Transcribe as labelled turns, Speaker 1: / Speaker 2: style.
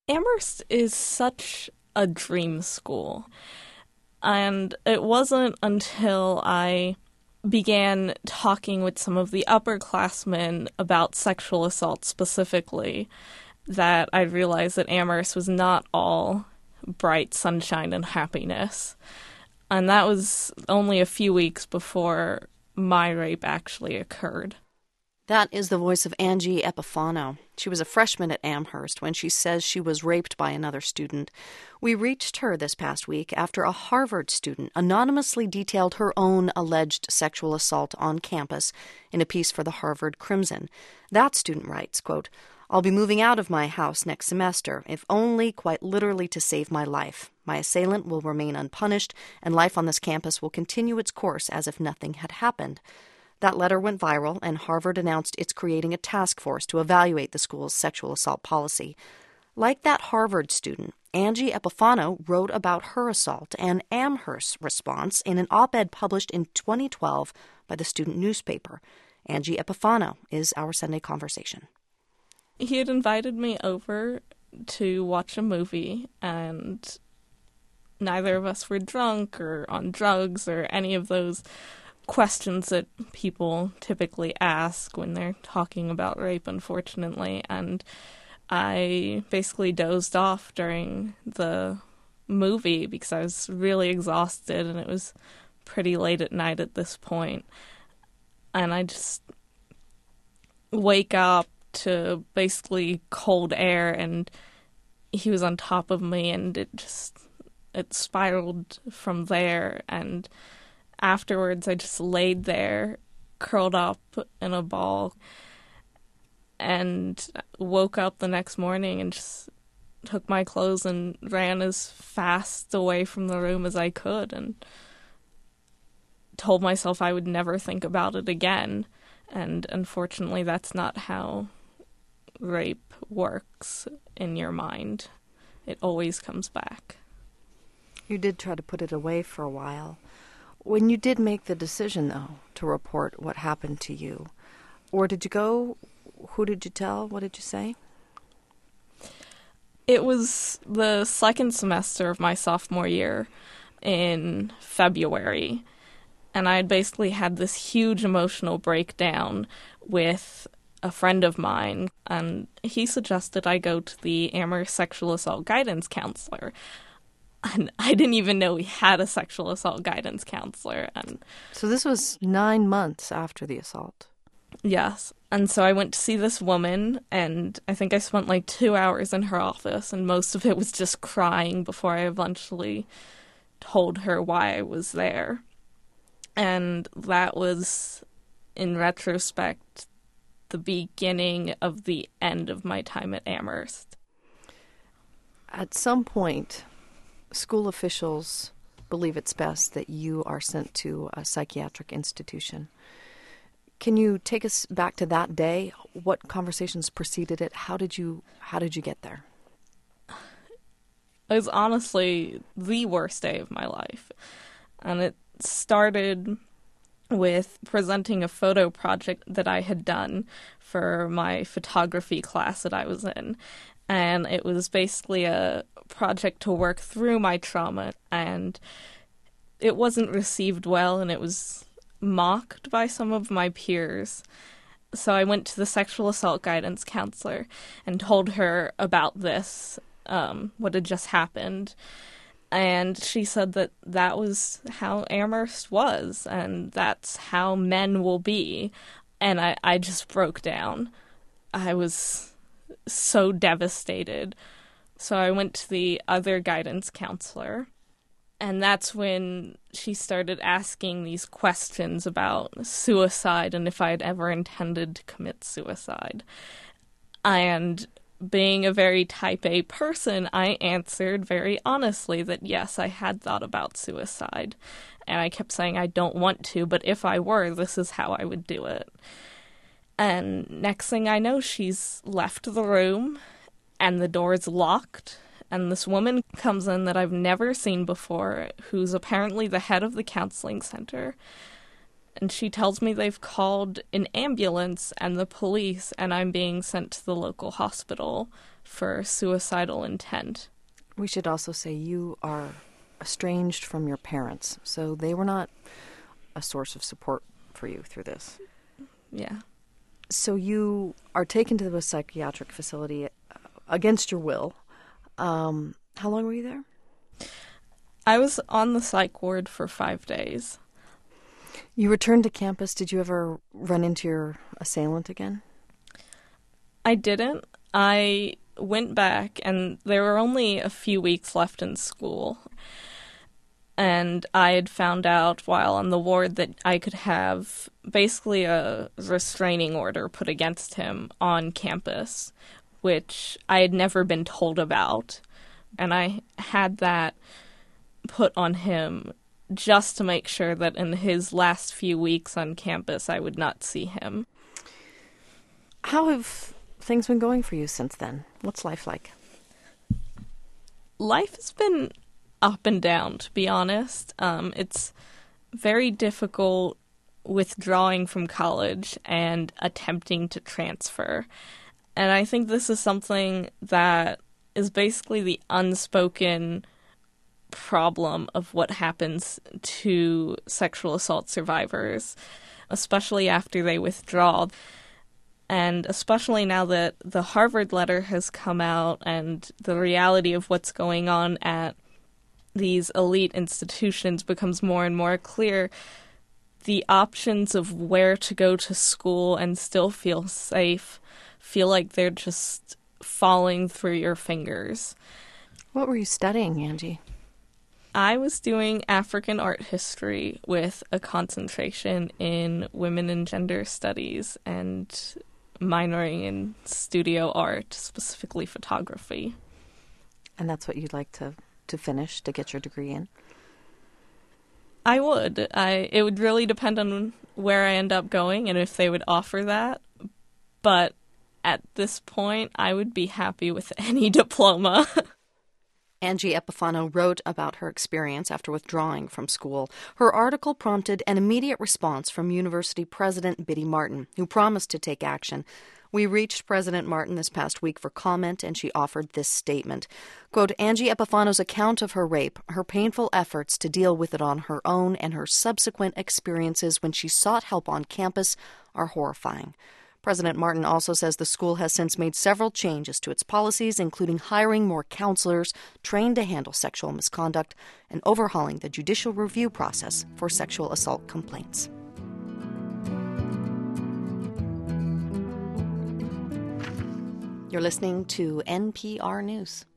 Speaker 1: Amherst is such a dream school. And it wasn't until I began talking with some of the upperclassmen about sexual assault specifically that I realized that Amherst was not all bright sunshine and happiness. And that was only a few weeks before my rape actually occurred.
Speaker 2: That is the voice of Angie Epifano. She was a freshman at Amherst when she says she was raped by another student. We reached her this past week after a Harvard student anonymously detailed her own alleged sexual assault on campus in a piece for the Harvard Crimson. That student writes, quote, "I'll be moving out of my house next semester, if only quite literally to save my life. My assailant will remain unpunished, and life on this campus will continue its course as if nothing had happened." That letter went viral, and Harvard announced it's creating a task force to evaluate the school's sexual assault policy. Like that Harvard student, Angie Epifano wrote about her assault and Amherst's response in an op-ed published in 2012 by the student newspaper. Angie Epifano is our Sunday Conversation.
Speaker 1: He had invited me over to watch a movie, and neither of us were drunk or on drugs or any of those questions that people typically ask when they're talking about rape, unfortunately. And I basically dozed off during the movie because I was really exhausted and it was pretty late at night at this point. And I just wake up to basically cold air, and he was on top of me, and it spiraled from there. And afterwards, I just laid there, curled up in a ball, and woke up the next morning and just took my clothes and ran as fast away from the room as I could and told myself I would never think about it again. And unfortunately, that's not how rape works in your mind. It always comes back.
Speaker 2: You did try to put it away for a while. When you did make the decision, though, to report what happened to you, where did you go? Who did you tell? What did you say?
Speaker 1: It was the second semester of my sophomore year in February, and I had basically had this huge emotional breakdown with a friend of mine, and he suggested I go to the Amherst sexual assault guidance counselor. And I didn't even know we had a sexual assault guidance counselor. And
Speaker 2: so this was 9 months after the assault.
Speaker 1: Yes. And so I went to see this woman, and I think I spent like 2 hours in her office, and most of it was just crying before I eventually told her why I was there. And that was, in retrospect, the beginning of the end of my time at Amherst.
Speaker 2: At some point, school officials believe it's best that you are sent to a psychiatric institution. Can you take us back to that day? What conversations preceded it? How did you get there?
Speaker 1: It was honestly the worst day of my life. And it started with presenting a photo project that I had done for my photography class that I was in. And it was basically a project to work through my trauma, and it wasn't received well, and it was mocked by some of my peers. So I went to the sexual assault guidance counselor and told her about this, what had just happened. And she said that that was how Amherst was, and that's how men will be. And I just broke down. I was so devastated. So I went to the other guidance counselor, and that's when she started asking these questions about suicide and if I had ever intended to commit suicide. And being a very type A person, I answered very honestly that yes, I had thought about suicide. And I kept saying I don't want to, but if I were, this is how I would do it. And next thing I know, she's left the room, and the door's locked, and this woman comes in that I've never seen before, who's apparently the head of the counseling center. And she tells me they've called an ambulance and the police, and I'm being sent to the local hospital for suicidal intent.
Speaker 2: We should also say you are estranged from your parents, so they were not a source of support for you through this.
Speaker 1: Yeah.
Speaker 2: So you are taken to the psychiatric facility against your will. How long were you there?
Speaker 1: I was on the psych ward for 5 days.
Speaker 2: You returned to campus. Did you ever run into your assailant again?
Speaker 1: I didn't. I went back, and there were only a few weeks left in school. And I had found out while on the ward that I could have basically a restraining order put against him on campus, which I had never been told about. And I had that put on him just to make sure that in his last few weeks on campus I would not see him.
Speaker 2: How have things been going for you since then? What's life like?
Speaker 1: Life has been up and down, to be honest. It's very difficult withdrawing from college and attempting to transfer. And I think this is something that is basically the unspoken problem of what happens to sexual assault survivors, especially after they withdraw. And especially now that the Harvard letter has come out and the reality of what's going on at these elite institutions becomes more and more clear, the options of where to go to school and still feel safe feel like they're just falling through your fingers.
Speaker 2: What were you studying, Angie?
Speaker 1: I was doing African art history with a concentration in women and gender studies and minoring in studio art, specifically photography.
Speaker 2: And that's what you'd like to finish, to get your degree in?
Speaker 1: I would. It would really depend on where I end up going and if they would offer that. But at this point, I would be happy with any diploma.
Speaker 2: Angie Epifano wrote about her experience after withdrawing from school. Her article prompted an immediate response from University President Biddy Martin, who promised to take action. We reached President Martin this past week for comment, and she offered this statement. Quote, Angie Epifano's account of her rape, her painful efforts to deal with it on her own, and her subsequent experiences when she sought help on campus are horrifying. President Martin also says the school has since made several changes to its policies, including hiring more counselors trained to handle sexual misconduct and overhauling the judicial review process for sexual assault complaints. You're listening to NPR News.